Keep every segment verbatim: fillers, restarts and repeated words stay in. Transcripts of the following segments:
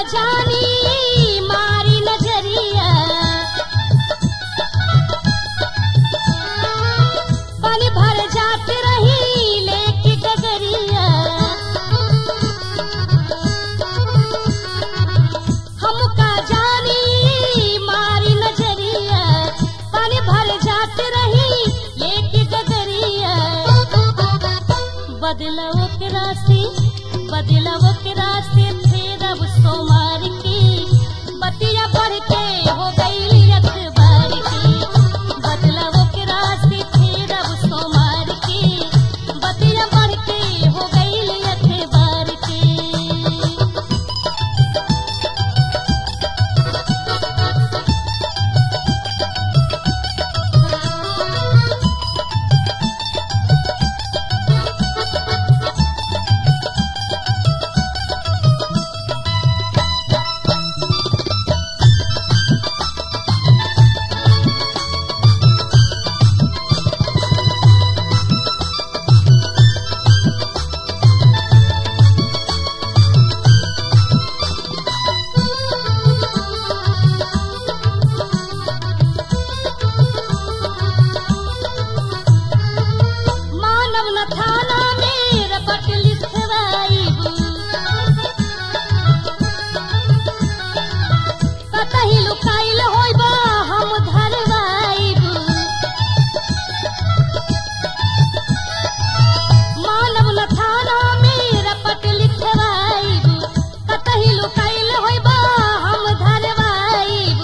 जानी मारी नजरिया पानी भर जात रही लेके गगरिया हमका जानी मारी नजरिया पानी भर जात रही लेके गगरिया बदला ओकरा से बदला ओकरा से फिर अब सोमार की बतिया बढ़ के हो गई अखबार की बदला ओकरा से फिर अब सोमार की बतिया बढ़ के हो गई अखबार की थाना में रपट लिखवाईब कतही लुकाइल होइबा हम धरवाईब मानव न थाना में रपट लिखवाईब कतही लुकाइल होइबा हम धरवाईब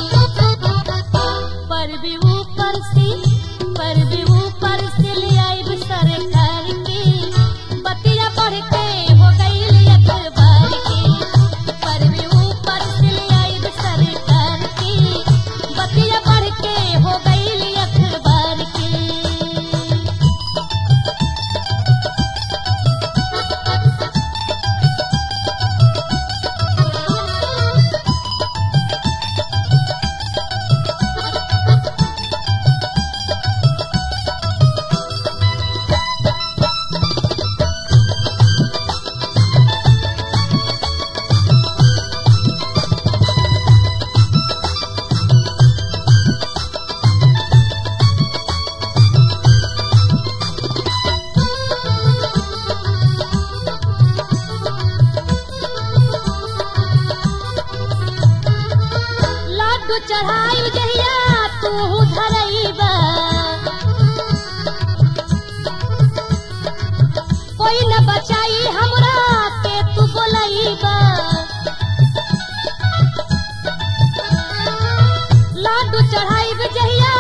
पर भी ऊपर से पर भी ऊपर से ले आईब सरकार बतिया बढ़ के हो गई अखबार की पर भी ऊपर से ले आई सरकार की बतिया बढ़ के हो गई अखबार की चढ़ाई जहिया तू धरईबा कोई न बचाई हमरा के तू बोलईबा लाडू चढ़ाई जहिया